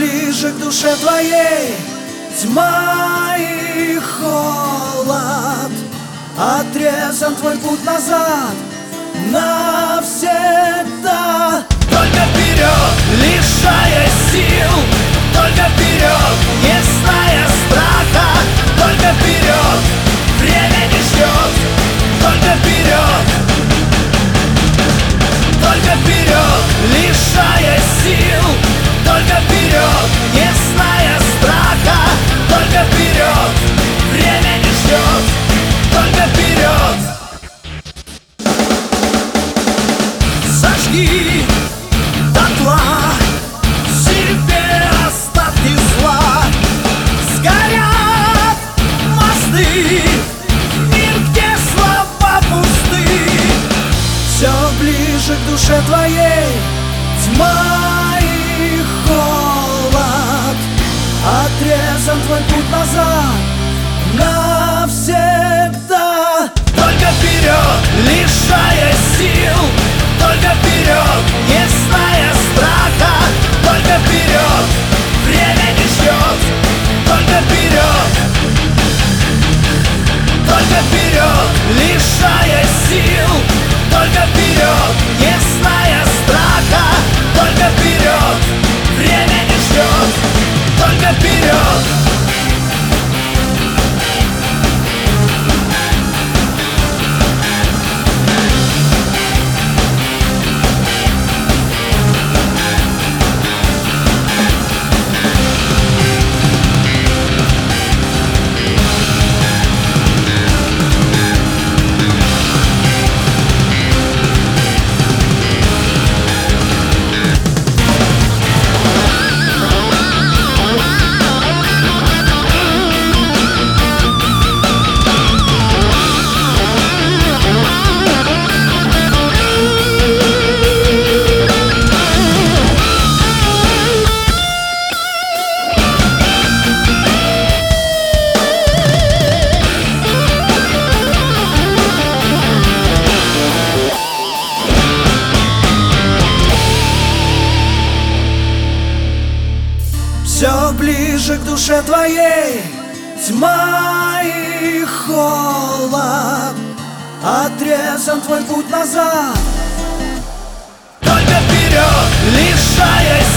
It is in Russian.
ближе к душе твоей тьма и холод. Отрезан твой путь назад навсегда. Только вперед, лишая сил, только вперед, не зная страха. Только вперед, время не ждет. Только вперед, только вперед, лишая сил. Только вперед, не зная страха. Только вперед, время не ждет. Только вперед. Зажги дотла себе остатки зла. Сгорят мосты, мир, где слова пусты. Все ближе к душе твоей тьма и холод. Отрезан твой путь назад навсегда. Только вперед, лишая сил. Только вперед, не зная страха. Только вперед, время не ждет. Только вперед, только вперед, лишая сил. Только вперед, не зная страха. Только вперед, время не ждет. Только вперед. Все ближе к душе твоей тьма и холод. Отрезан твой путь назад. Только вперед, лишая